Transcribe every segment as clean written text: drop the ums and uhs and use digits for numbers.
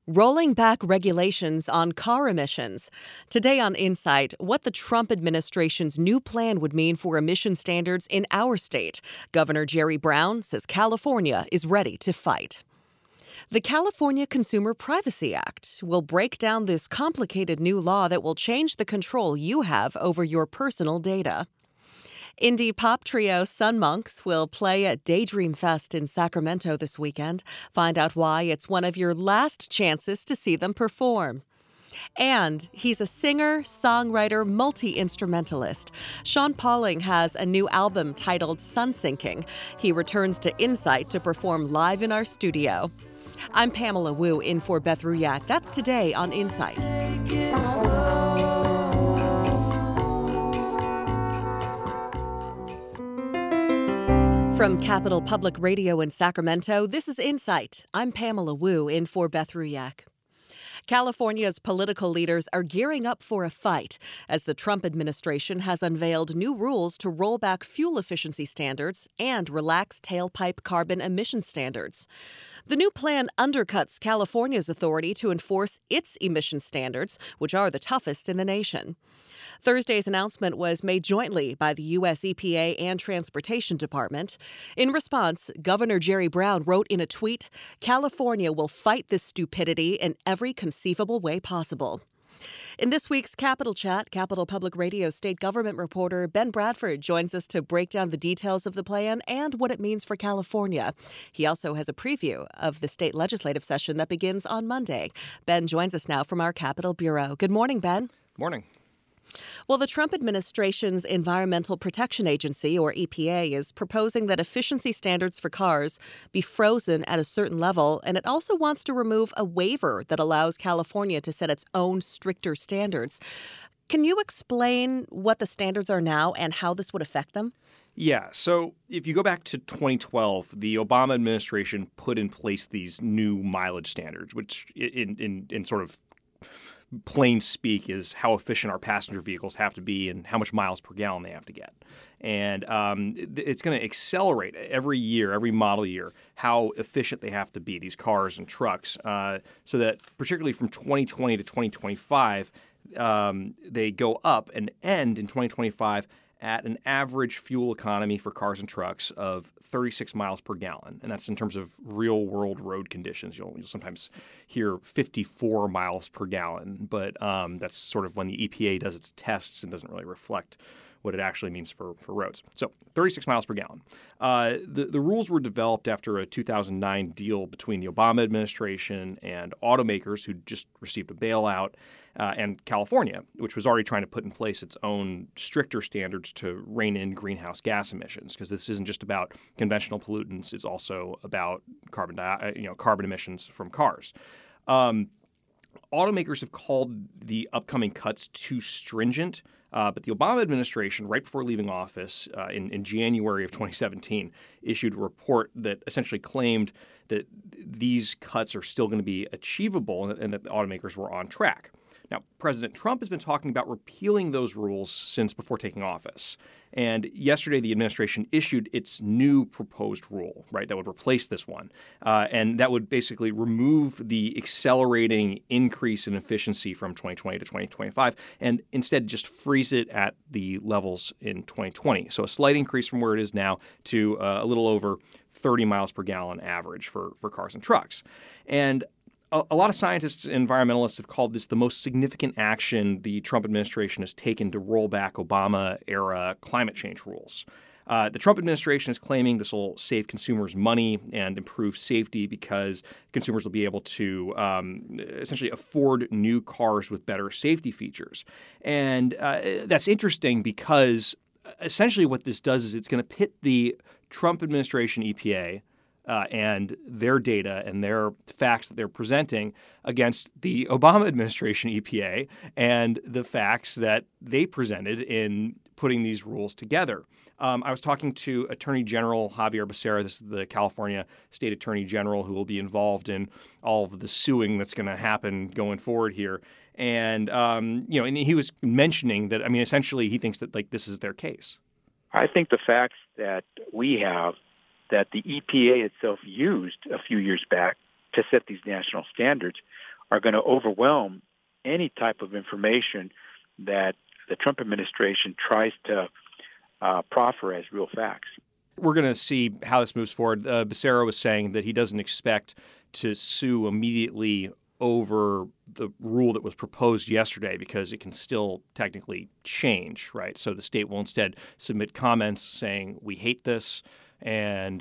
Rolling back regulations on car emissions. Today on Insight, what the Trump administration's new plan would mean for emission standards in our state. Governor Jerry Brown says California is ready to fight. The California Consumer Privacy Act will break down this complicated new law that will change the control you have over your personal data. Indie pop trio Sun Monks will play at Daydream Fest in Sacramento this weekend. Find out why it's one of your last chances to see them perform. And he's a singer, songwriter, multi-instrumentalist. Sean Pauling has a new album titled Sun Sinking. He returns to Insight to perform live in our studio. I'm Pamela Wu in for Beth Ruyak. That's today on Insight. From Capital Public Radio in Sacramento, this is Insight. I'm Pamela Wu in for Beth Ruyak. California's political leaders are gearing up for a fight as the Trump administration has unveiled new rules to roll back fuel efficiency standards and relax tailpipe carbon emission standards. The new plan undercuts California's authority to enforce its emission standards, which are the toughest in the nation. Thursday's announcement was made jointly by the U.S. EPA and Transportation Department. In response, Governor Jerry Brown wrote in a tweet, "California will fight this stupidity in every conceivable way possible." In this week's Capitol Chat, Capital Public Radio state government reporter Ben Bradford joins us to break down the details of the plan and what it means for California. He also has a preview of the state legislative session that begins on Monday. Ben joins us now from our Capitol Bureau. Good morning, Ben. Morning. Well, the Trump administration's Environmental Protection Agency, or EPA, is proposing that efficiency standards for cars be frozen at a certain level, and it also wants to remove a waiver that allows California to set its own stricter standards. Can you explain what the standards are now and how this would affect them? Yeah, so if you go back to 2012, the Obama administration put in place these new mileage standards, which in sort of plain speak is how efficient our passenger vehicles have to be and how much miles per gallon they have to get. And it's going to accelerate every year, every model year, how efficient they have to be, these cars and trucks, so that particularly from 2020 to 2025, they go up and end in 2025 at an average fuel economy for cars and trucks of 36 miles per gallon. And that's in terms of real-world road conditions. You'll sometimes hear 54 miles per gallon, but that's sort of when the EPA does its tests and doesn't really reflect what it actually means for roads. So 36 miles per gallon. The rules were developed after a 2009 deal between the Obama administration and automakers who just received a bailout, and California, which was already trying to put in place its own stricter standards to rein in greenhouse gas emissions, because this isn't just about conventional pollutants; it's also about carbon emissions from cars. Automakers have called the upcoming cuts too stringent, but the Obama administration, right before leaving office in January of 2017, issued a report that essentially claimed that these cuts are still going to be achievable and that the automakers were on track. Now, President Trump has been talking about repealing those rules since before taking office. And yesterday, the administration issued its new proposed rule, right, that would replace this one. And that would basically remove the accelerating increase in efficiency from 2020 to 2025 and instead just freeze it at the levels in 2020. So a slight increase from where it is now to a little over 30 miles per gallon average for cars and trucks. And a lot of scientists and environmentalists have called this the most significant action the Trump administration has taken to roll back Obama-era climate change rules. The Trump administration is claiming this will save consumers money and improve safety because consumers will be able to essentially afford new cars with better safety features. And that's interesting because essentially what this does is it's going to pit the Trump administration EPA and their data and their facts that they're presenting against the Obama administration EPA and the facts that they presented in putting these rules together. I was talking to Attorney General Xavier Becerra. This is the California State Attorney General who will be involved in all of the suing that's going to happen going forward here. And, and he was mentioning that, essentially he thinks that, this is their case. I think the facts that we have that the EPA itself used a few years back to set these national standards are going to overwhelm any type of information that the Trump administration tries to proffer as real facts. We're going to see how this moves forward. Becerra was saying that he doesn't expect to sue immediately over the rule that was proposed yesterday because it can still technically change, right? So the state will instead submit comments saying, we hate this, and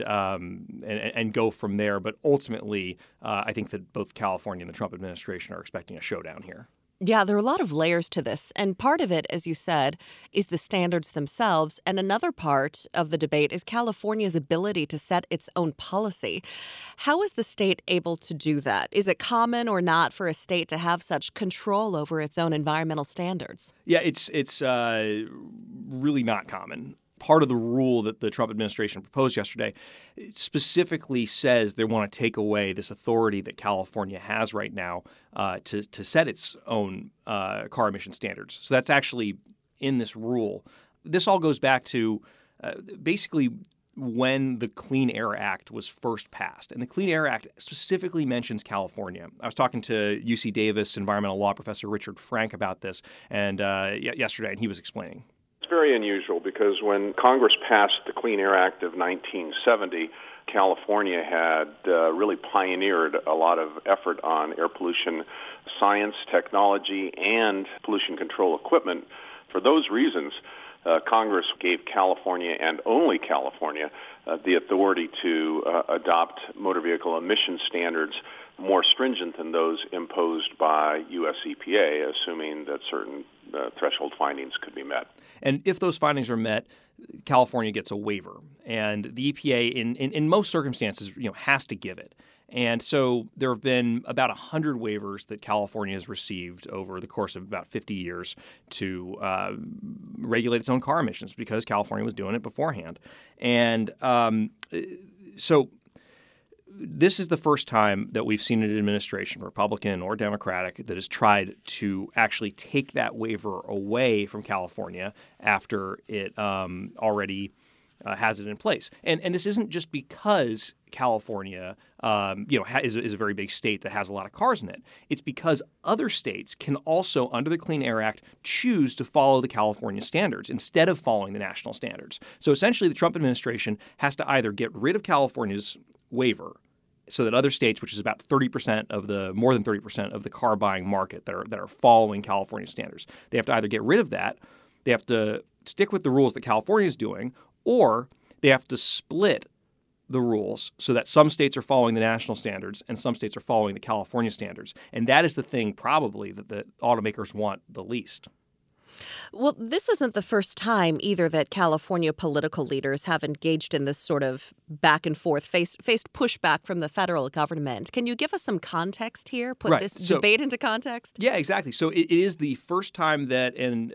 go from there. But ultimately, I think that both California and the Trump administration are expecting a showdown here. Yeah, there are a lot of layers to this. And part of it, as you said, is the standards themselves. And another part of the debate is California's ability to set its own policy. How is the state able to do that? Is it common or not for a state to have such control over its own environmental standards? Yeah, it's really not common. Part of the rule that the Trump administration proposed yesterday specifically says they want to take away this authority that California has right now to set its own car emission standards. So that's actually in this rule. This all goes back to basically when the Clean Air Act was first passed. And the Clean Air Act specifically mentions California. I was talking to UC Davis environmental law professor Richard Frank about this yesterday, and he was explaining. Very unusual because when Congress passed the Clean Air Act of 1970, California had really pioneered a lot of effort on air pollution science, technology, and pollution control equipment. For those reasons, Congress gave California and only California the authority to adopt motor vehicle emission standards more stringent than those imposed by U.S. EPA, assuming that certain threshold findings could be met. And if those findings are met, California gets a waiver. And the EPA, in most circumstances, has to give it. And so there have been about 100 waivers that California has received over the course of about 50 years to regulate its own car emissions because California was doing it beforehand. And so this is the first time that we've seen an administration, Republican or Democratic, that has tried to actually take that waiver away from California after it already has it in place. And this isn't just because California is a very big state that has a lot of cars in it. It's because other states can also, under the Clean Air Act, choose to follow the California standards instead of following the national standards. So essentially, the Trump administration has to either get rid of California's waiver so that other states, which is about more than 30% of the car buying market that are following California standards, they have to either get rid of that, they have to stick with the rules that California is doing, or they have to split the rules so that some states are following the national standards and some states are following the California standards. And that is the thing probably that the automakers want the least. Well, this isn't the first time either that California political leaders have engaged in this sort of back and forth, faced pushback from the federal government. Can you give us some context here? Put this debate into context? Yeah, exactly. So it is the first time that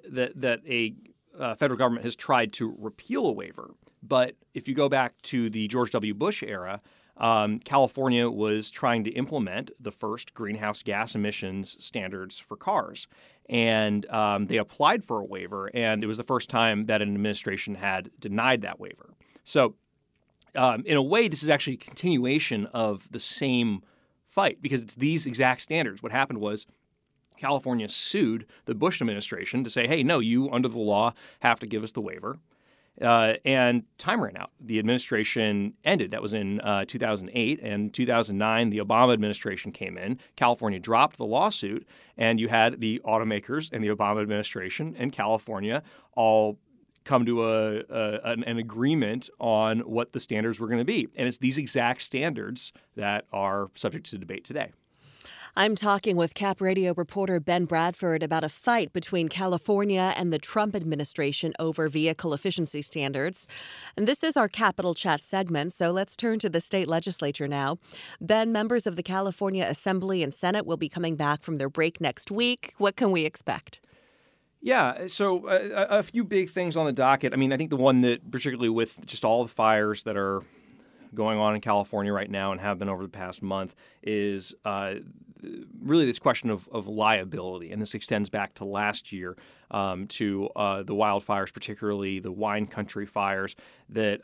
a federal government has tried to repeal a waiver. But if you go back to the George W. Bush era, California was trying to implement the first greenhouse gas emissions standards for cars. And they applied for a waiver, and it was the first time that an administration had denied that waiver. So in a way, this is actually a continuation of the same fight because it's these exact standards. What happened was California sued the Bush administration to say, hey, no, you under the law have to give us the waiver. And time ran out. The administration ended. That was in 2008. And 2009, the Obama administration came in. California dropped the lawsuit. And you had the automakers and the Obama administration and California all come to an agreement on what the standards were going to be. And it's these exact standards that are subject to debate today. I'm talking with Cap Radio reporter Ben Bradford about a fight between California and the Trump administration over vehicle efficiency standards. And this is our Capital Chat segment, so let's turn to the state legislature now. Ben, members of the California Assembly and Senate will be coming back from their break next week. What can we expect? Yeah, so a few big things on the docket. I mean, I think the one that particularly with just all the fires that are going on in California right now and have been over the past month is really this question of liability, and this extends back to last year to the wildfires, particularly the wine country fires that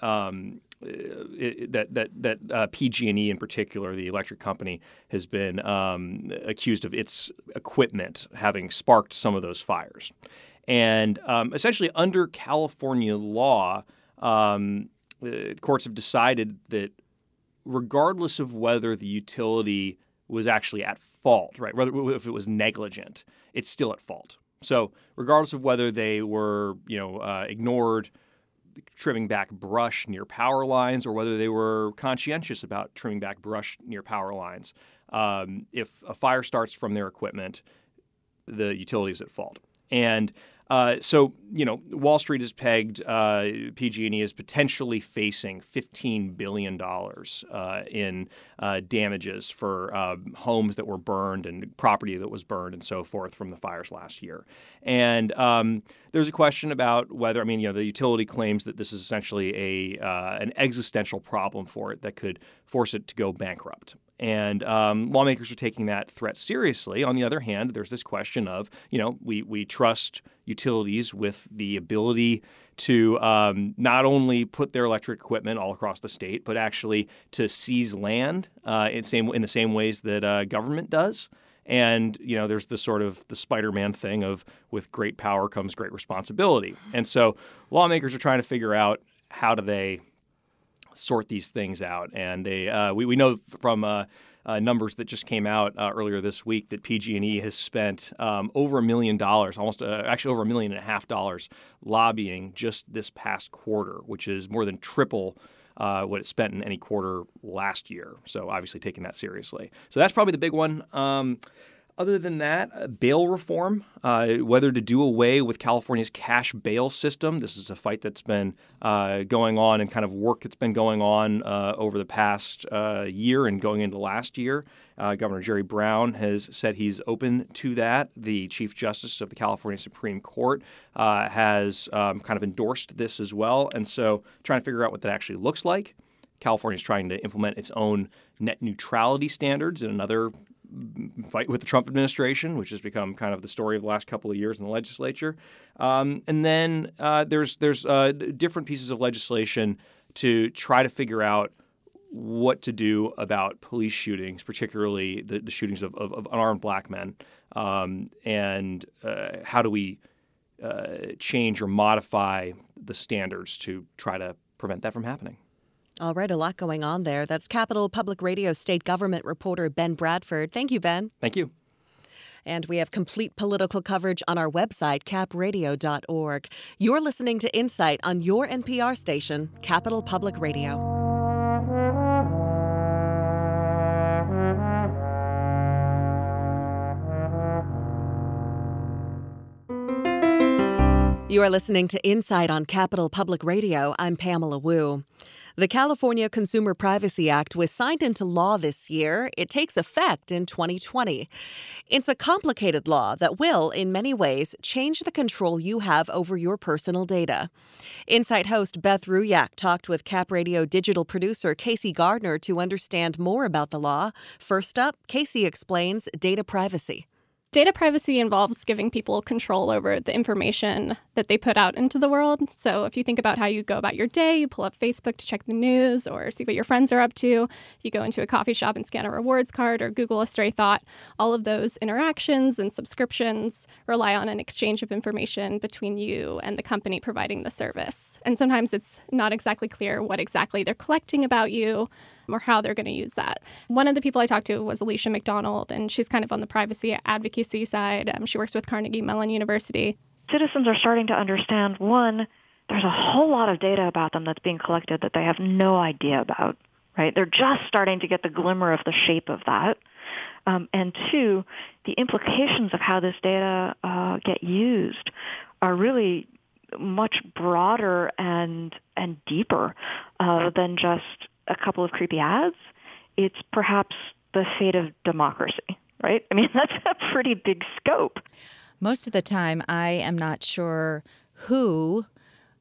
PG&E in particular, the electric company, has been accused of its equipment having sparked some of those fires. And essentially, under California law, courts have decided that regardless of whether the utility was actually at fault, right, whether if it was negligent, it's still at fault. So regardless of whether they were, ignored trimming back brush near power lines or whether they were conscientious about trimming back brush near power lines, if a fire starts from their equipment, the utility is at fault. And so, Wall Street has pegged PG&E as potentially facing $15 billion in damages for homes that were burned and property that was burned and so forth from the fires last year. And there's a question about whether, the utility claims that this is essentially an existential problem for it that could force it to go bankrupt. And lawmakers are taking that threat seriously. On the other hand, there's this question of, we trust utilities with the ability to not only put their electric equipment all across the state, but actually to seize land in the same ways that government does. And, there's the sort of the Spider-Man thing of with great power comes great responsibility. And so lawmakers are trying to figure out how do they sort these things out. And we know from numbers that just came out earlier this week that PG&E has spent over $1 million, almost actually over $1.5 million lobbying just this past quarter, which is more than triple what it spent in any quarter last year. So obviously taking that seriously. So that's probably the big one. Other than that, bail reform, whether to do away with California's cash bail system. This is a fight that's been going on and kind of work that's been going on over the past year and going into last year. Governor Jerry Brown has said he's open to that. The Chief Justice of the California Supreme Court has kind of endorsed this as well. And so trying to figure out what that actually looks like. California is trying to implement its own net neutrality standards in another fight with the Trump administration, which has become kind of the story of the last couple of years in the legislature. And then there's different pieces of legislation to try to figure out what to do about police shootings, particularly the shootings of unarmed black men, and how do we change or modify the standards to try to prevent that from happening. All right, a lot going on there. That's Capital Public Radio state government reporter Ben Bradford. Thank you, Ben. Thank you. And we have complete political coverage on our website, capradio.org. You're listening to Insight on your NPR station, Capital Public Radio. You are listening to Insight on Capital Public Radio. I'm Pamela Wu. The California Consumer Privacy Act was signed into law this year. It takes effect in 2020. It's a complicated law that will, in many ways, change the control you have over your personal data. Insight host Beth Ruyak talked with Cap Radio digital producer Casey Gardner to understand more about the law. First up, Casey explains data privacy. Data privacy involves giving people control over the information that they put out into the world. So if you think about how you go about your day, you pull up Facebook to check the news or see what your friends are up to. You go into a coffee shop and scan a rewards card or Google a stray thought. All of those interactions and subscriptions rely on an exchange of information between you and the company providing the service. And sometimes it's not exactly clear what exactly they're collecting about you or how they're going to use that. One of the people I talked to was Alicia McDonald, and she's kind of on the privacy advocacy side. She works with Carnegie Mellon University. Citizens are starting to understand, one, there's a whole lot of data about them that's being collected that they have no idea about, right? They're just starting to get the glimmer of the shape of that. And two, the implications of how this data get used are really much broader and deeper than just a couple of creepy ads. It's perhaps the fate of democracy, right? I mean, that's a pretty big scope. Most of the time, I am not sure who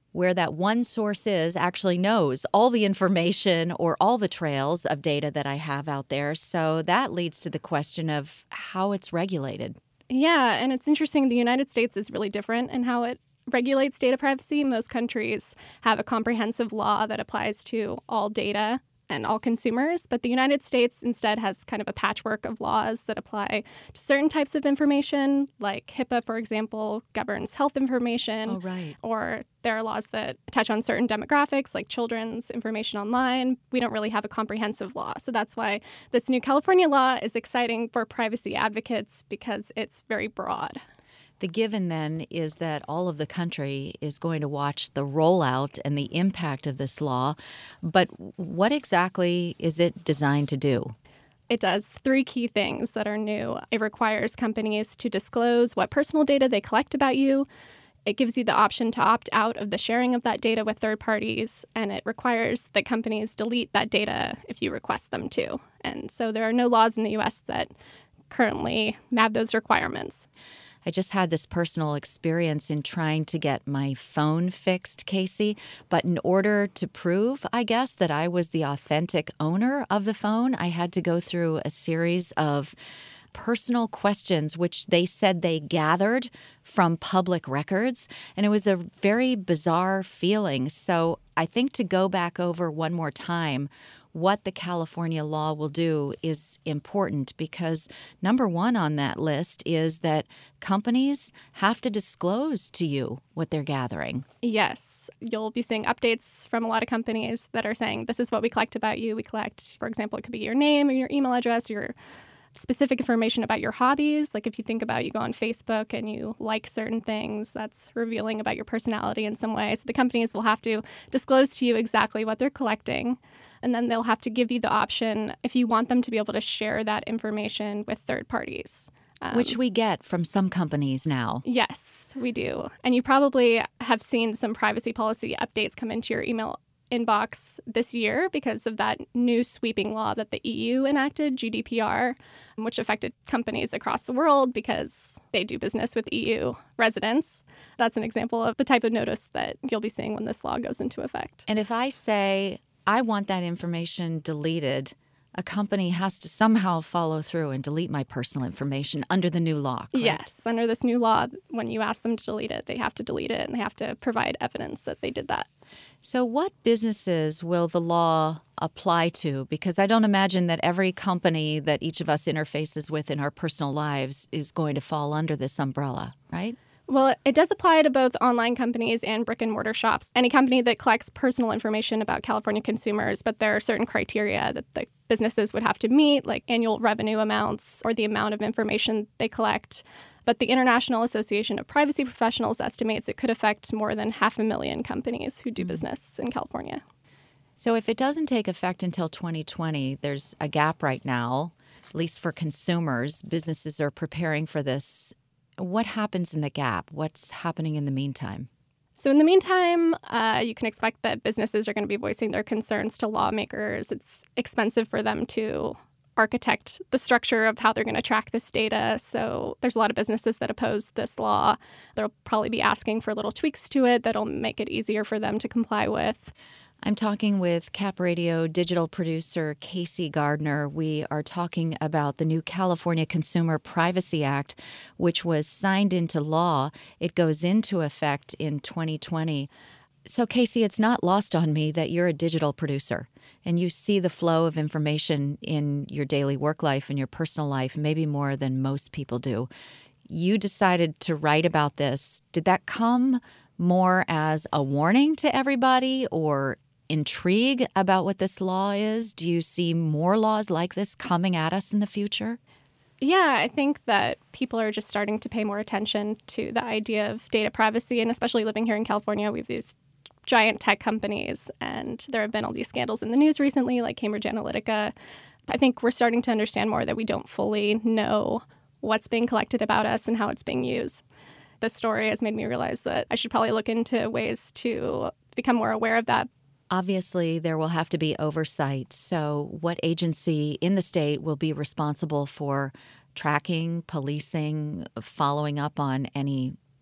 where that one source is actually knows all the information or all the trails of data that I have out there. So that leads to the question of how it's regulated. Yeah, and it's interesting. The United States is really different in how it regulates data privacy. Most countries have a comprehensive law that applies to all data and all consumers, but the United States instead has kind of a patchwork of laws that apply to certain types of information, like HIPAA, for example, governs health information. Oh, right. Or there are laws that touch on certain demographics, like children's information online. We don't really have a comprehensive law. So that's why this new California law is exciting for privacy advocates, because it's very broad. The given then is that all of the country is going to watch the rollout and the impact of this law. But what exactly is it designed to do? It does 3 key things that are new. It requires companies to disclose what personal data they collect about you. It gives you the option to opt out of the sharing of that data with third parties, and it requires that companies delete that data if you request them to. And so there are no laws in the U.S. that currently have those requirements. I just had this personal experience in trying to get my phone fixed, Casey. But in order to prove, I guess, that I was the authentic owner of the phone, I had to go through a series of personal questions, which they said they gathered from public records. And it was a very bizarre feeling. So I think to go back over one more time what the California law will do is important, because number one on that list is that companies have to disclose to you what they're gathering. Yes. You'll be seeing updates from a lot of companies that are saying, this is what we collect about you. We collect, for example, it could be your name or your email address, your specific information about your hobbies. Like if you think about, you go on Facebook and you like certain things, that's revealing about your personality in some way. So the companies will have to disclose to you exactly what they're collecting. And then they'll have to give you the option if you want them to be able to share that information with third parties. Which we get from some companies now. Yes, we do. And you probably have seen some privacy policy updates come into your email inbox this year because of that new sweeping law that the EU enacted, GDPR, which affected companies across the world because they do business with EU residents. That's an example of the type of notice that you'll be seeing when this law goes into effect. And if I say, I want that information deleted, a company has to somehow follow through and delete my personal information under the new law, correct? Yes, under this new law, when you ask them to delete it, they have to delete it and they have to provide evidence that they did that. So what businesses will the law apply to? Because I don't imagine that every company that each of us interfaces with in our personal lives is going to fall under this umbrella, right? Well, it does apply to both online companies and brick and mortar shops. Any company that collects personal information about California consumers, but there are certain criteria that the businesses would have to meet, like annual revenue amounts or the amount of information they collect. But the International Association of Privacy Professionals estimates it could affect more than 500,000 companies who do business in California. So if it doesn't take effect until 2020, there's a gap right now, at least for consumers. Businesses are preparing for this. What happens in the gap? What's happening in the meantime? So in the meantime, you can expect that businesses are going to be voicing their concerns to lawmakers. It's expensive for them to architect the structure of how they're going to track this data. So there's a lot of businesses that oppose this law. They'll probably be asking for little tweaks to it that'll make it easier for them to comply with. I'm talking with Cap Radio digital producer Casey Gardner. We are talking about the new California Consumer Privacy Act, which was signed into law. It goes into effect in 2020. So, Casey, it's not lost on me that you're a digital producer and you see the flow of information in your daily work life and your personal life, maybe more than most people do. You decided to write about this. Did that come more as a warning to everybody or intrigue about what this law is? Do you see more laws like this coming at us in the future? Yeah, I think that people are just starting to pay more attention to the idea of data privacy, and especially living here in California, we have these giant tech companies, and there have been all these scandals in the news recently, like Cambridge Analytica. I think we're starting to understand more that we don't fully know what's being collected about us and how it's being used. This story has made me realize that I should probably look into ways to become more aware of that. Obviously, there will have to be oversight. So what agency in the state will be responsible for tracking, policing, following up on any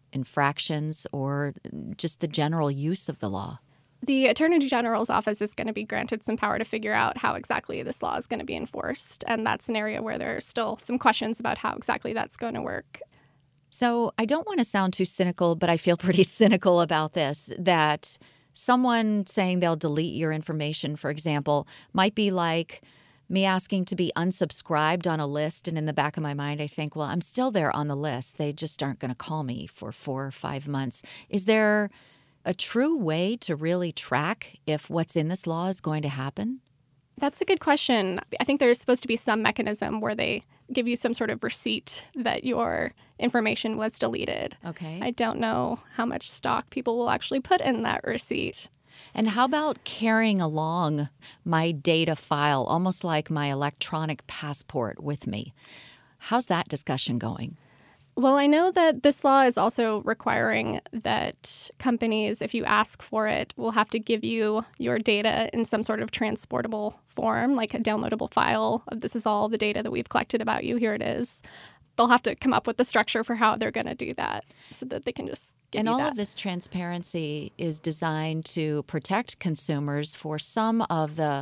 infractions or just the general use of the law? The Attorney General's office is going to be granted some power to figure out how exactly this law is going to be enforced. And that's an area where there are still some questions about how exactly that's going to work. So I don't want to sound too cynical, but I feel pretty cynical about this, that someone saying they'll delete your information, for example, might be like me asking to be unsubscribed on a list. And in the back of my mind, I think, well, I'm still there on the list. They just aren't going to call me for 4 or 5 months. Is there a true way to really track if what's in this law is going to happen? That's a good question. I think there's supposed to be some mechanism where they give you some sort of receipt that your information was deleted. Okay. I don't know how much stock people will actually put in that receipt. And how about carrying along my data file, almost like my electronic passport with me? How's that discussion going? Well, I know that this law is also requiring that companies, if you ask for it, will have to give you your data in some sort of transportable form, like a downloadable file of this is all the data that we've collected about you. Here it is. They'll have to come up with the structure for how they're going to do that so that they can just give you all that. Of this transparency is designed to protect consumers for some of the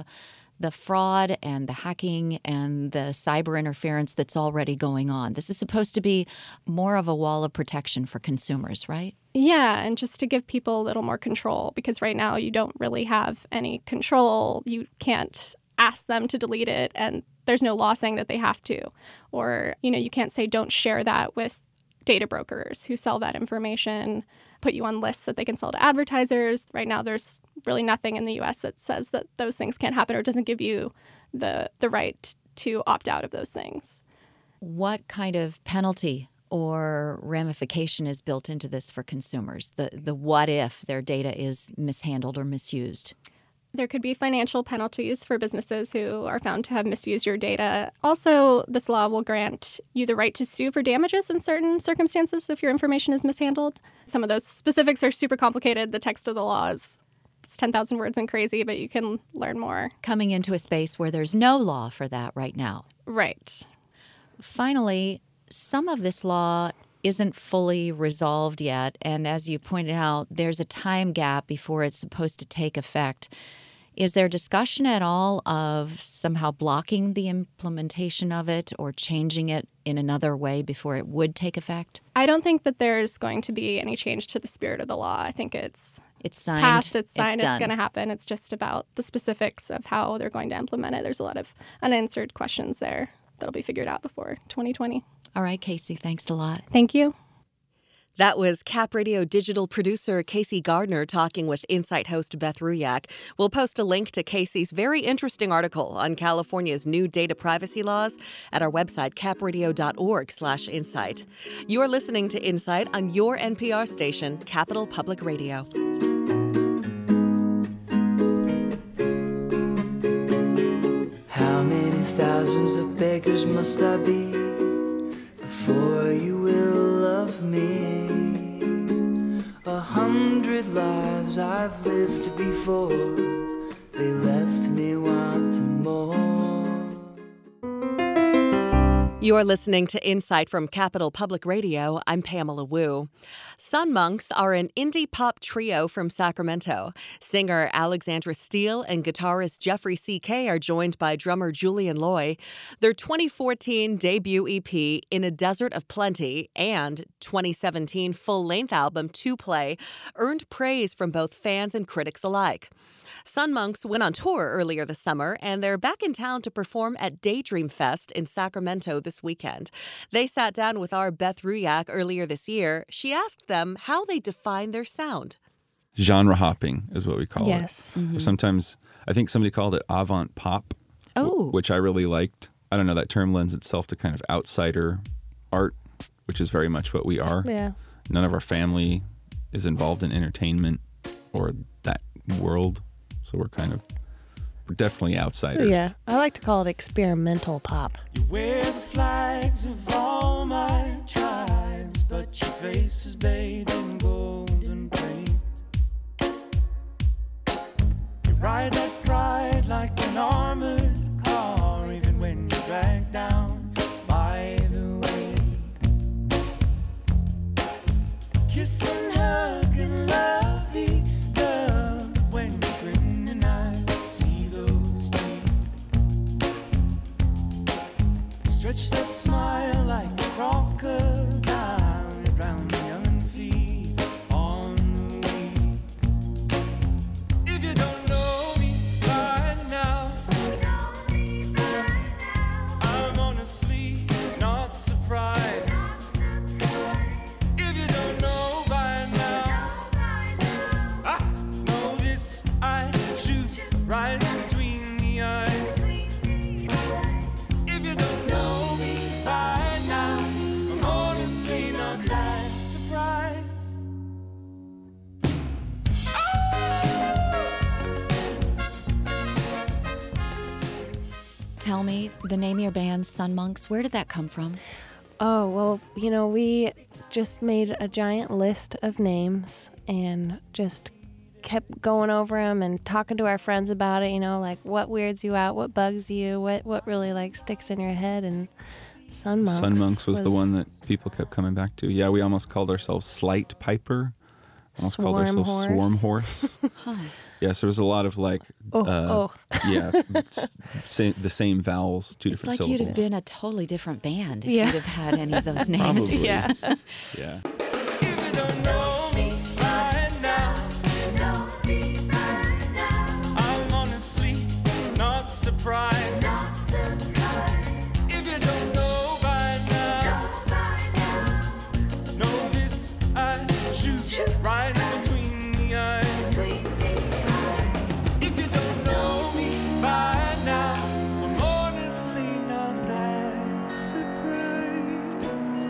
fraud and the hacking and the cyber interference that's already going on. This is supposed to be more of a wall of protection for consumers, right? Yeah, and just to give people a little more control, because right now you don't really have any control. You can't ask them to delete it, and there's no law saying that they have to. Or, you can't say don't share that with data brokers who sell that information, put you on lists that they can sell to advertisers. Right now, there's really nothing in the U.S. that says that those things can't happen or doesn't give you the right to opt out of those things. What kind of penalty or ramification is built into this for consumers? The what if their data is mishandled or misused? There could be financial penalties for businesses who are found to have misused your data. Also, this law will grant you the right to sue for damages in certain circumstances if your information is mishandled. Some of those specifics are super complicated. The text of the law is 10,000 words and crazy, but you can learn more. Coming into a space where there's no law for that right now. Right. Finally, some of this law isn't fully resolved yet, and as you pointed out, there's a time gap before it's supposed to take effect. Is there discussion at all of somehow blocking the implementation of it or changing it in another way before it would take effect? I don't think that there's going to be any change to the spirit of the law. I think it's signed, passed, it's signed, it's it's going to happen. It's just about the specifics of how they're going to implement it. There's a lot of unanswered questions there that'll be figured out before 2020. All right, Casey, thanks a lot. Thank you. That was Cap Radio digital producer Casey Gardner talking with Insight host Beth Ruyak. We'll post a link to Casey's very interesting article on California's new data privacy laws at our website, capradio.org/insight. You're listening to Insight on your NPR station, Capital Public Radio. How many thousands of beggars must I be before you will love me? 100 lives I've lived before, they left me wanting more. You're listening to Insight from Capital Public Radio. I'm Pamela Wu. Sun Monks are an indie pop trio from Sacramento. Singer Alexandra Steele and guitarist Jeffrey C.K. are joined by drummer Julian Loy. Their 2014 debut EP, In a Desert of Plenty, and 2017 full-length album, To Play, earned praise from both fans and critics alike. Sun Monks went on tour earlier this summer, and they're back in town to perform at Daydream Fest in Sacramento this weekend. They sat down with our Beth Ruyak earlier this year. She asked them how they define their sound. Genre hopping is what we call it. Yes. Mm-hmm. Sometimes, I think somebody called it avant pop, which I really liked. I don't know, that term lends itself to kind of outsider art, which is very much what we are. Yeah. None of our family is involved in entertainment or that world. So we're definitely outsiders. Yeah, I like to call it experimental pop. You wear the flags of all my tribes, but your face is bathed in golden paint. You ride that pride like an armored car, even when you're dragged down by the weight. kiss and hug and love when you grin and I see those teeth. Stretch that smile like a crocodile around the young feet on the weed. If you don't know me by now, I'm honestly not surprised. If you don't know by now, I know this, I shoot right between the eyes. If you don't know me by now, I'm honestly not that surprised. Tell me the name of your band, Sun Monks. Where did that come from? Oh, well, we just made a giant list of names and just kept going over them and talking to our friends about it, like what weirds you out, what bugs you, what really like sticks in your head. And Sun Monks. Sun Monks was the one that people kept coming back to. Yeah, we almost called ourselves Slight Piper. Almost called ourselves Swarm Horse. Yes, there was a lot of like, the same vowels, two different syllables. It's like you'd have been a totally different band if you'd have had any of those names. Probably. Yeah. Yeah. If you don't know me by now, I'm honestly not surprised. If you don't know by now, know this, I shoot right between the eyes. If you don't know me by now, I'm honestly not that surprised.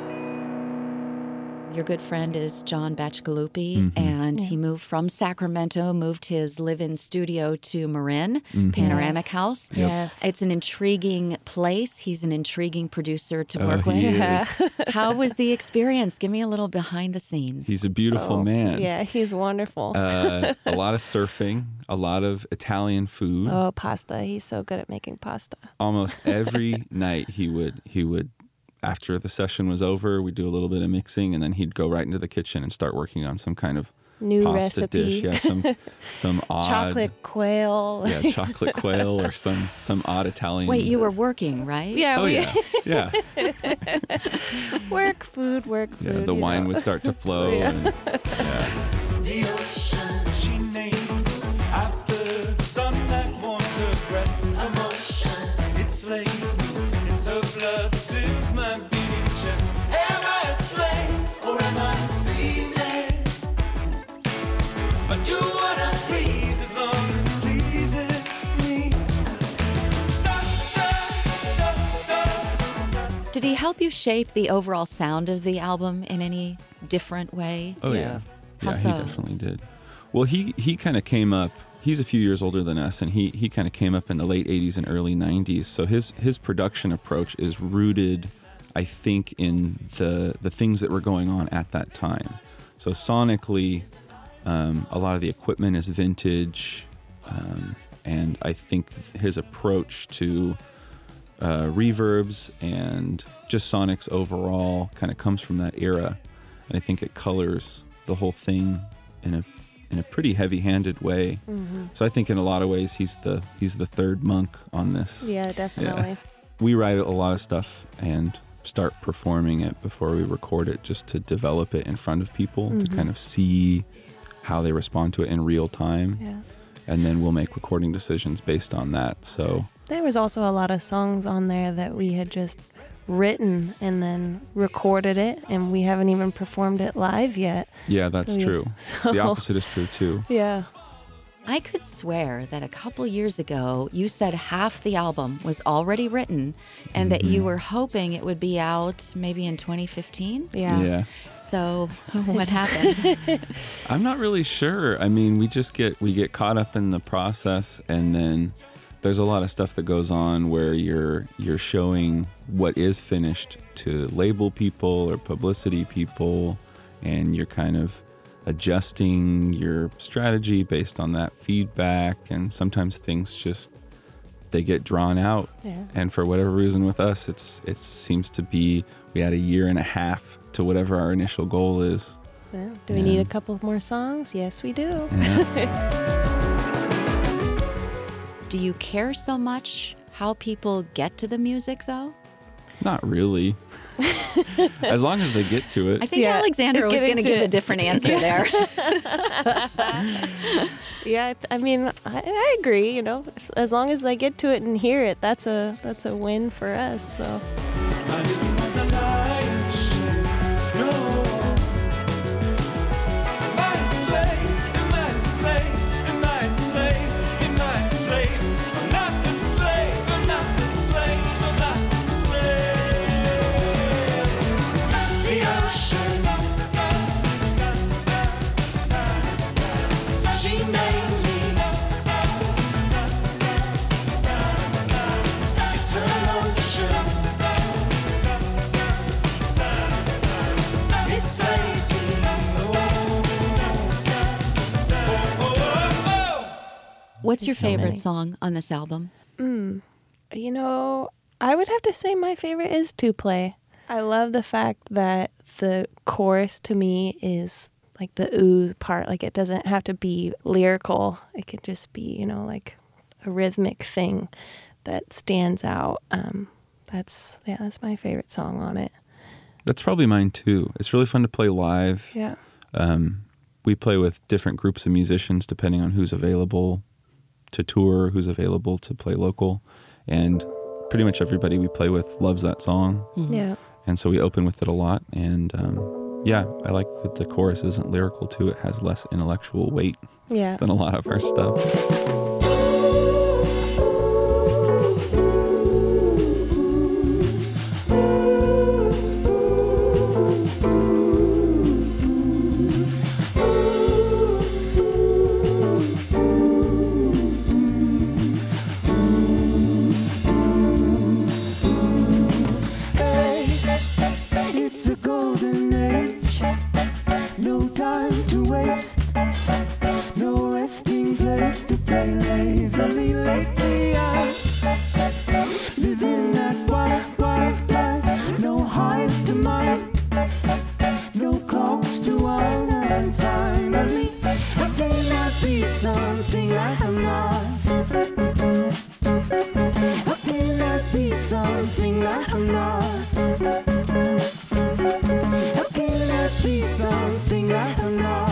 Your good friend is John Bacigalupi, and he moved from Sacramento, moved his live-in studio to Marin, Panoramic House. Yes. It's an intriguing place. He's an intriguing producer to work with. He is. How was the experience? Give me a little behind the scenes. He's a beautiful man. Yeah, he's wonderful. A lot of surfing, a lot of Italian food. Oh, pasta. He's so good at making pasta. Almost every night he would after the session was over, we'd do a little bit of mixing, and then he'd go right into the kitchen and start working on some kind of new pasta recipe. dish. Yeah, some odd chocolate quail. Yeah, chocolate quail or some odd Italian. Wait, you were working, right? Yeah. Yeah. Work food. Yeah, the wine would start to flow. Yeah. And, yeah. The ocean she named after the sun that warms her breast. Emotion, it slays me. It's her blood that fills my beating chest. Am I a slave or am I female? I do what I please as long as it pleases me. Da, da, da, da. Did he help you shape the overall sound of the album in any different way? Oh yeah. How Yeah, so? he definitely did. Well, he kind of came up. He's a few years older than us, and he kind of came up in the late 80s and early 90s. So his production approach is rooted, I think, in the things that were going on at that time. So sonically, a lot of the equipment is vintage, and I think his approach to reverbs and just sonics overall kind of comes from that era, and I think it colors the whole thing in a pretty heavy-handed way. So I think in a lot of ways he's the third monk on this. Yeah, definitely. Yeah. We write a lot of stuff and start performing it before we record it, just to develop it in front of people, to kind of see how they respond to it in real time. Yeah. And then we'll make recording decisions based on that. So There was also a lot of songs on there that we had just written and then recorded it, and we haven't even performed it live yet. yeah, that's true. The opposite is true too. Yeah. I could swear that a couple years ago you said half the album was already written and that you were hoping it would be out maybe in 2015. Yeah. So what happened? I'm not really sure. I mean, we get caught up in the process, and then there's a lot of stuff that goes on where you're showing what is finished to label people or publicity people, and you're kind of adjusting your strategy based on that feedback, and sometimes things just they get drawn out. Yeah. And for whatever reason with us, it seems to be we had a year and a half to whatever our initial goal is, Well, do we need a couple more songs? Yes, we do. Do you care so much how people get to the music, though? Not really. As long as they get to it. I think Alexandra was going to give a different answer there. Yeah, I mean, I agree. You know, as long as they get to it and hear it, that's a win for us. So. I didn't want the lion's share, no. Am I a slave? Am I a slave? Am I a slave? Am I a slave? I'm not a slave. I'm not a slave. I'm not a slave. The ocean, she made me. It's her ocean. It saves me. What's your So favorite many. song on this album? You know, I would have to say my favorite is To Play. I love the fact that the chorus to me is like the ooh part. Like it doesn't have to be lyrical. It could just be, you know, like a rhythmic thing that stands out. That's my favorite song on it. That's probably mine too. It's really fun to play live. Yeah. We play with different groups of musicians depending on who's available to tour, who's available to play local. And pretty much everybody we play with loves that song. Yeah. And so we open with it a lot. And I like that the chorus isn't lyrical too. It has less intellectual weight Yeah. than a lot of our stuff. It's a golden age, no time to waste, no resting place to play lazily. Lately I'm living that wild, wild life, no hive to mine, no clocks to wind, and finally I cannot be something I am not. I cannot be something I am not. How can I be something I am not?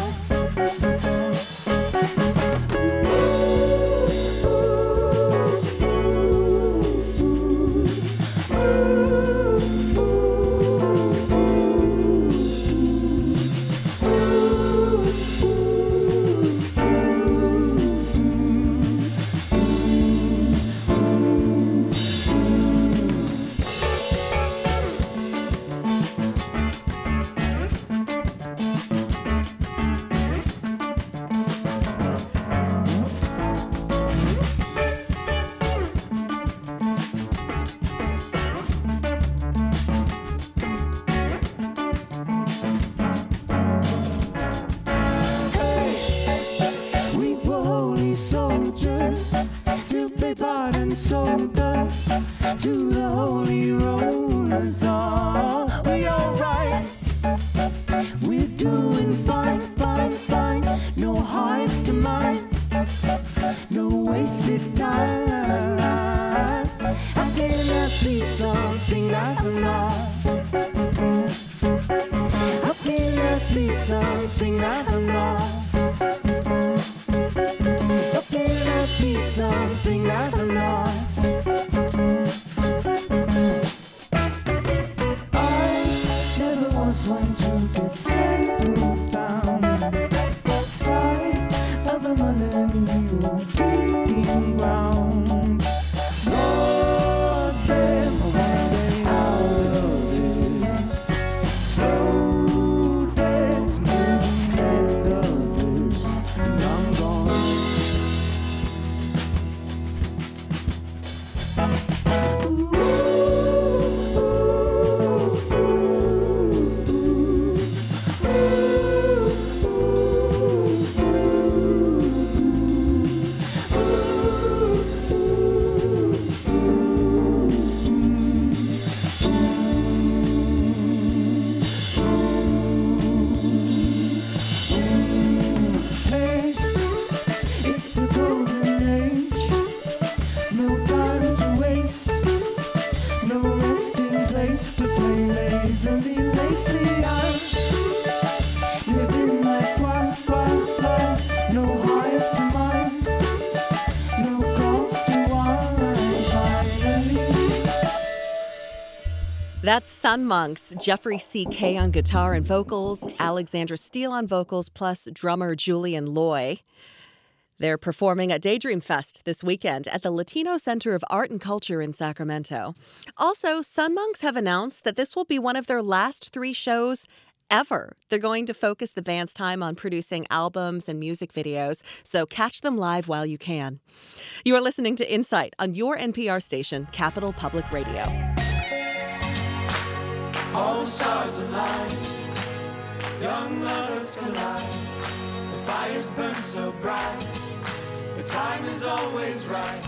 We were holy soldiers till they bought and sold us to the holy rollers. Are we alright? We're doing fine, fine, fine. No hive to mine, no wasted time. How can I be something I'm not? How can I be something I'm not? How can I be something I'm not? I never was one to get settled down side of a millennial digging ground. Lord, them one day out of it. So there's no end of this, and I'm gone. Ooh, ooh, ooh, ooh. That's Sun Monks, Jeffrey C. Kay on guitar and vocals, Alexandra Steele on vocals, plus drummer Julian Loy. They're performing at Daydream Fest this weekend at the Latino Center of Art and Culture in Sacramento. Also, Sun Monks have announced that this will be one of their last 3 shows ever. They're going to focus the band's time on producing albums and music videos, so catch them live while you can. You are listening to Insight on your NPR station, Capital Public Radio. All the stars align, young lovers collide. The fires burn so bright, the time is always right.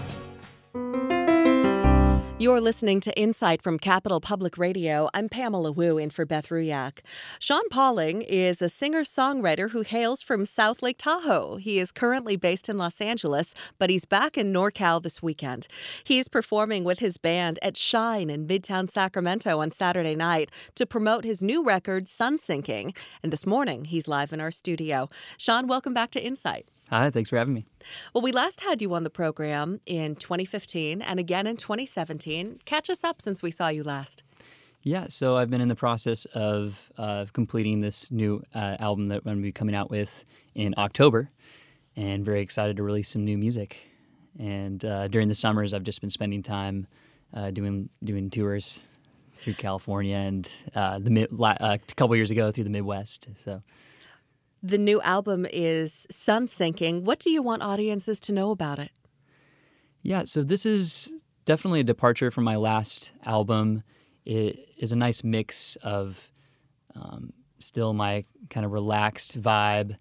You're listening to Insight from Capital Public Radio. I'm Pamela Wu in for Beth Ruyak. Sean Pauling is a singer-songwriter who hails from South Lake Tahoe. He is currently based in Los Angeles, but he's back in NorCal this weekend. He's performing with his band at Shine in Midtown Sacramento on Saturday night to promote his new record, Sun Sinking. And this morning, he's live in our studio. Sean, welcome back to Insight. Hi, thanks for having me. Well, we last had you on the program in 2015 and again in 2017. Catch us up since we saw you last. Yeah, so I've been in the process of completing this new album that I'm going to be coming out with in October, and very excited to release some new music. And during the summers, I've just been spending time doing tours through California and a couple years ago through the Midwest. So. The new album is Sun Sinking. What do you want audiences to know about it? Yeah, so this is definitely a departure from my last album. It is a nice mix of still my kind of relaxed vibe,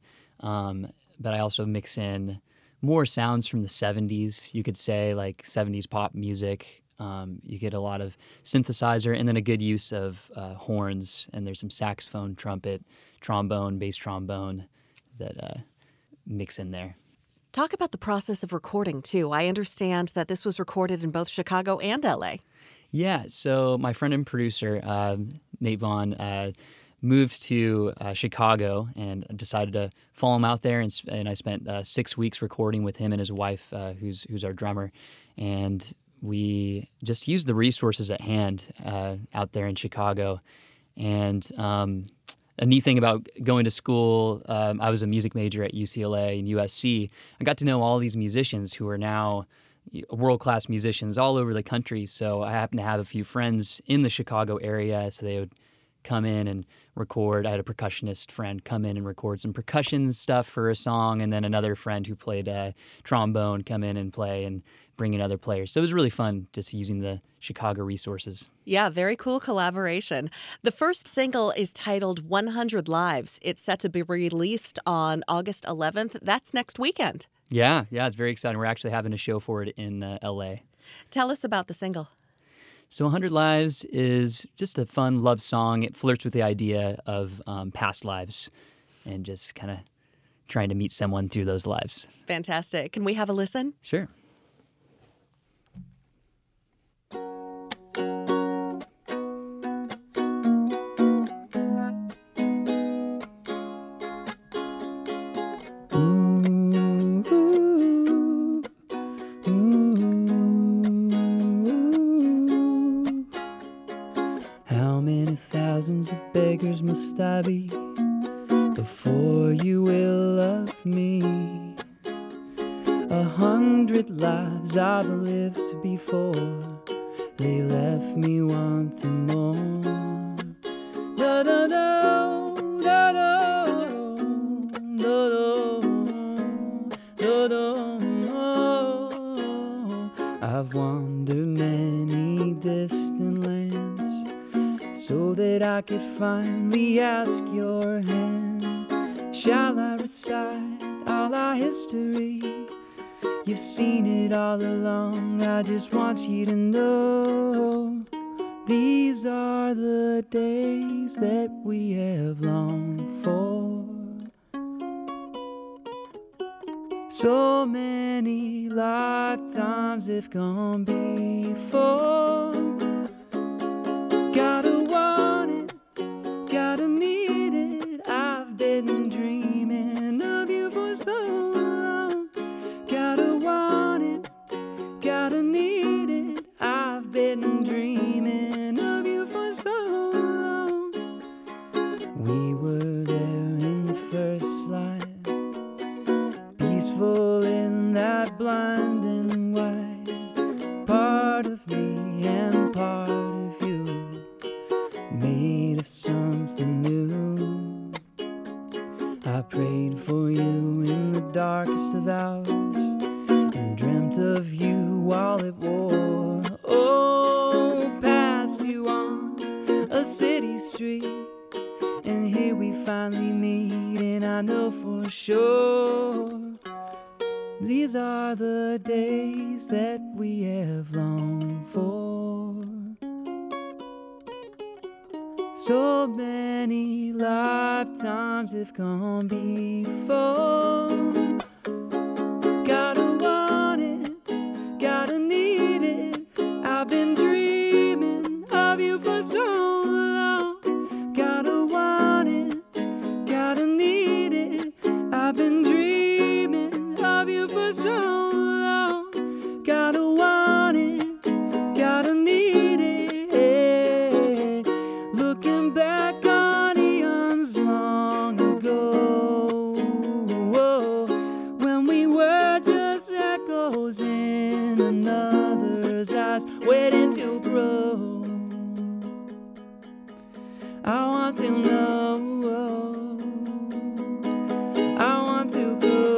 but I also mix in more sounds from the 70s, you could say, like 70s pop music. You get a lot of synthesizer and then a good use of horns, and there's some saxophone, trumpet, trombone, bass trombone that mix in there. Talk about the process of recording, too. I understand that this was recorded in both Chicago and L.A. Yeah, so my friend and producer, Nate Vaughn, moved to Chicago and decided to follow him out there, and I spent 6 weeks recording with him and his wife, who's our drummer, and we just used the resources at hand out there in Chicago. And a neat thing about going to school, I was a music major at UCLA and USC. I got to know all these musicians who are now world-class musicians all over the country. So I happened to have a few friends in the Chicago area, so they would come in and record. I had a percussionist friend come in and record some percussion stuff for a song, and then another friend who played trombone come in and play and bring in other players. So it was really fun just using the Chicago resources. Yeah, very cool collaboration. The first single is titled 100 Lives. It's set to be released on August 11th. That's next weekend. Yeah, it's very exciting. We're actually having a show for it in L.A. Tell us about the single. So 100 Lives is just a fun love song. It flirts with the idea of past lives and just kind of trying to meet someone through those lives. Fantastic. Can we have a listen? Sure. Beggars must I be before you will love me? 100 lives I've lived before, they left me wanting more. Da da da da da da da da. I've wandered many distant lands so that I could finally ask your hand. Shall I recite all our history? You've seen it all along. I just want you to know these are the days that we have longed for. So many lifetimes have gone before. Gotta want it, gotta need it. I've been dreaming of you for so long. Gotta want it, gotta need it. I've been dreaming of you for so We were there in first light, peaceful in that blinding white, part of me and part of you, made of something new. I prayed for you in the darkest of hours and dreamt of you while it wore. Oh, passed you on a city street, and here we finally meet, and I know for sure these are the days that we have longed for. So many lifetimes have gone before. Gotta want it, gotta need it. I've been dreaming of you for so long. Gotta want it, gotta need it. I've been dreaming of you for so long. Gotta want it, gotta need it. Looking back on eons long ago, when we were just echoes in another's eyes, waiting to grow. I want to know, I want to go.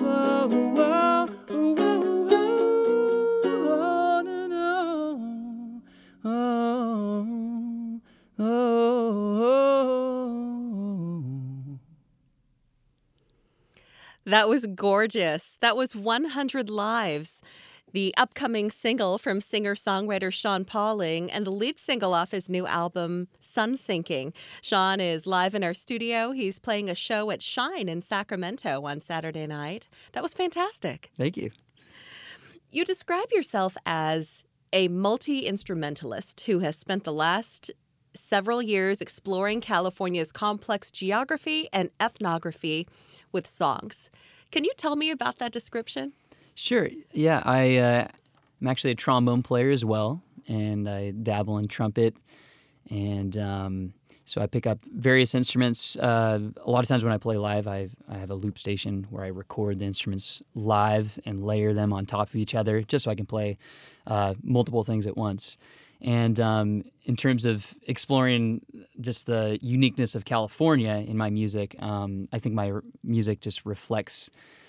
That was gorgeous. That was 100 Lives, the upcoming single from singer-songwriter Sean Pauling and the lead single off his new album, Sun Sinking. Sean is live in our studio. He's playing a show at Shine in Sacramento on Saturday night. That was fantastic. Thank you. You describe yourself as a multi-instrumentalist who has spent the last several years exploring California's complex geography and ethnography with songs. Can you tell me about that description? Sure. Yeah, I'm actually a trombone player as well, and I dabble in trumpet. And so I pick up various instruments. A lot of times when I play live, I have a loop station where I record the instruments live and layer them on top of each other just so I can play multiple things at once. And in terms of exploring just the uniqueness of California in my music, I think my music just reflects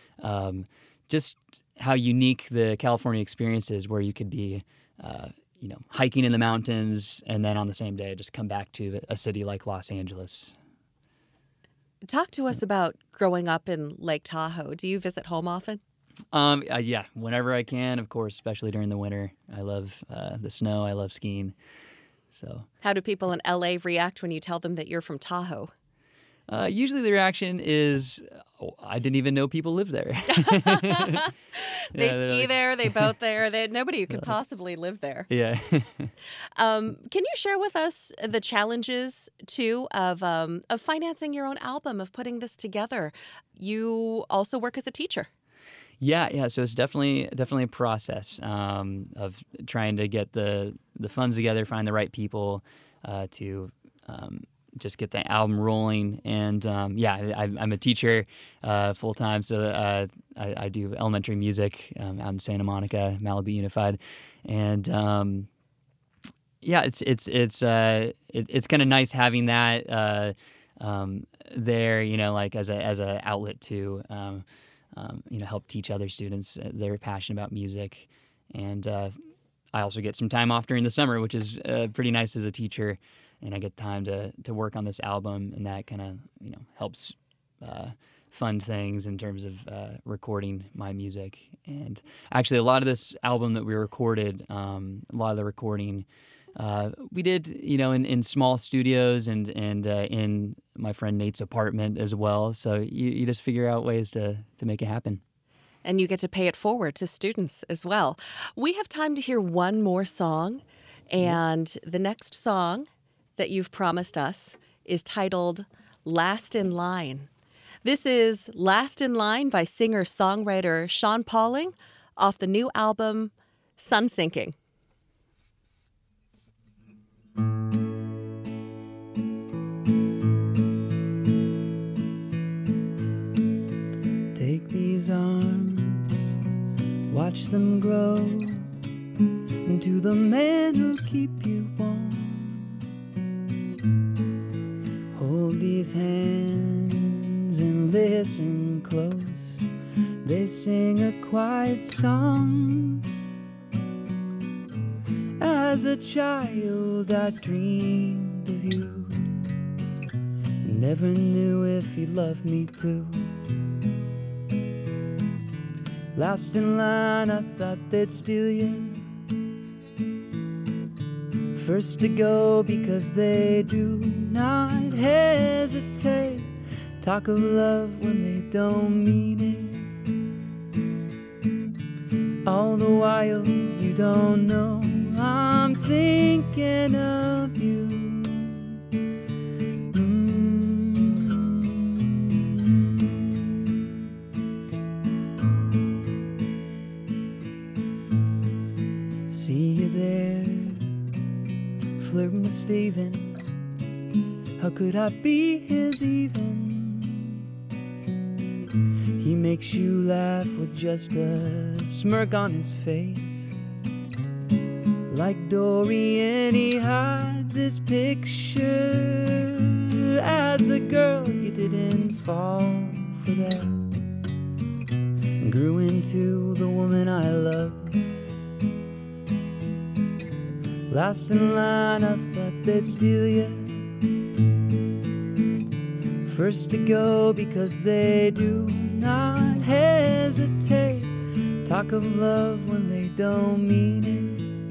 just how unique the California experience is, where you could be, hiking in the mountains and then on the same day just come back to a city like Los Angeles. Talk to us about growing up in Lake Tahoe. Do you visit home often? Yeah, whenever I can, of course, especially during the winter. I love the snow. I love skiing. So, how do people in LA react when you tell them that you're from Tahoe? Usually the reaction is, oh, I didn't even know people lived there. They ski there, they boat there. Nobody could possibly live there. Yeah. Can you share with us the challenges, too, of financing your own album, of putting this together? You also work as a teacher. Yeah. So it's definitely a process of trying to get the funds together, find the right people to just get the album rolling. And I'm a teacher full time, so I do elementary music out in Santa Monica, Malibu Unified, and it's kind of nice having that there, like as a outlet to help teach other students that are passionate about music. And I also get some time off during the summer, which is pretty nice as a teacher. And I get time to work on this album, and that kind of helps fund things in terms of recording my music. And actually, a lot of this album that we recorded, a lot of the recording we did, in small studios and in my friend Nate's apartment as well. So you just figure out ways to make it happen. And you get to pay it forward to students as well. We have time to hear one more song, and the next song that you've promised us is titled Last in Line. This is Last in Line by singer-songwriter Sean Pauling off the new album Sun Sinking. them grow into the man who'll keep you warm. Hold these hands and listen close. They sing a quiet song. As a child I dreamed of you and never knew if you loved me too. Last in line, I thought they'd steal you. First to go because they do not hesitate. Talk of love when they don't mean it. All the while you don't know I'm thinking of you. See you there, flirting with Steven. How could I be his even? He makes you laugh with just a smirk on his face. Like Dorian, he hides his picture. As a girl, you didn't fall for that and grew into the woman I love. Last in line, I thought they'd steal you. First to go because they do not hesitate. Talk of love when they don't mean it.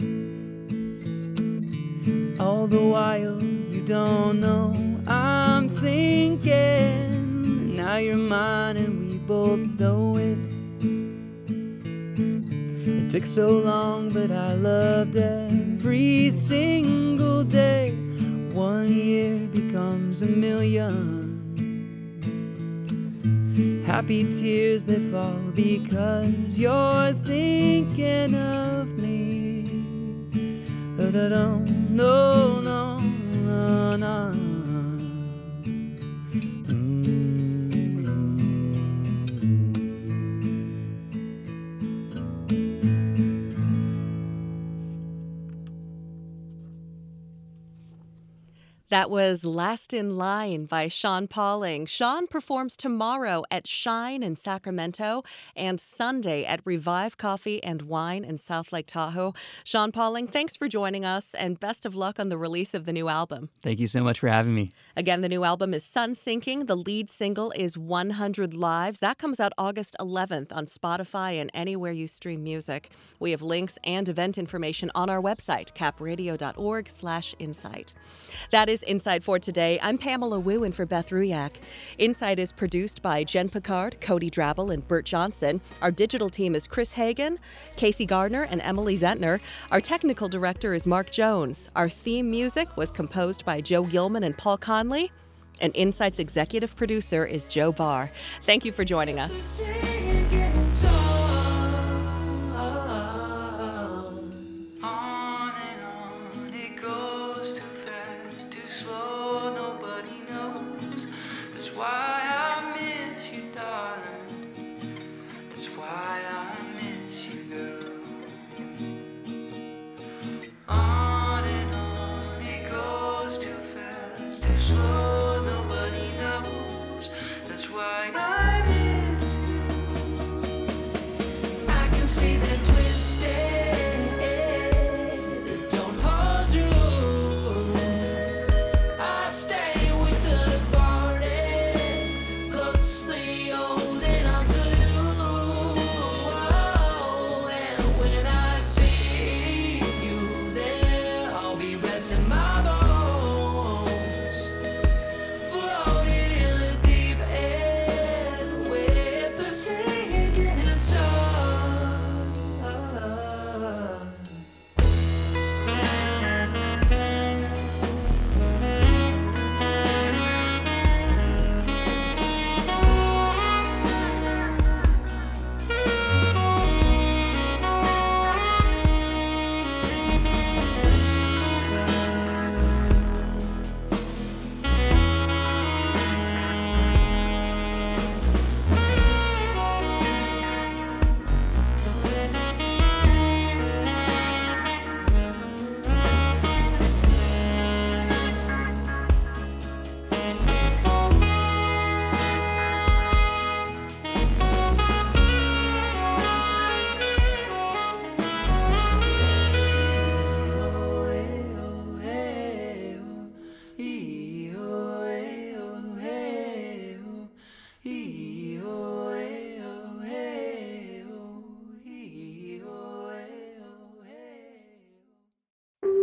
All the while you don't know I'm thinking. Now you're mine and we both know it. It took so long but I loved every single day. 1 year becomes a million. Happy tears they fall because you're thinking of me. No, no, no, no. That was Last in Line by Sean Pauling. Sean performs tomorrow at Shine in Sacramento and Sunday at Revive Coffee and Wine in South Lake Tahoe. Sean Pauling, thanks for joining us and best of luck on the release of the new album. Thank you so much for having me. Again, the new album is Sun Sinking. The lead single is 100 Lives. That comes out August 11th on Spotify and anywhere you stream music. We have links and event information on our website, capradio.org/insight. That is Insight for today. I'm Pamela Wu in for Beth Ruyak. Insight is produced by Jen Picard, Cody Drabble, and Bert Johnson. Our digital team is Chris Hagan, Casey Gardner, and Emily Zentner. Our technical director is Mark Jones. Our theme music was composed by Joe Gilman and Paul Conley. And Insight's executive producer is Joe Barr. Thank you for joining us.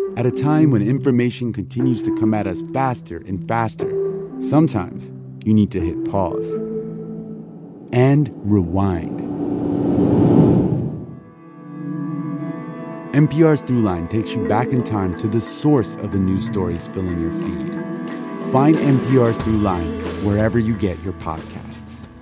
At a time when information continues to come at us faster and faster, sometimes you need to hit pause and rewind. NPR's Throughline takes you back in time to the source of the news stories filling your feed. Find NPR's Throughline wherever you get your podcasts.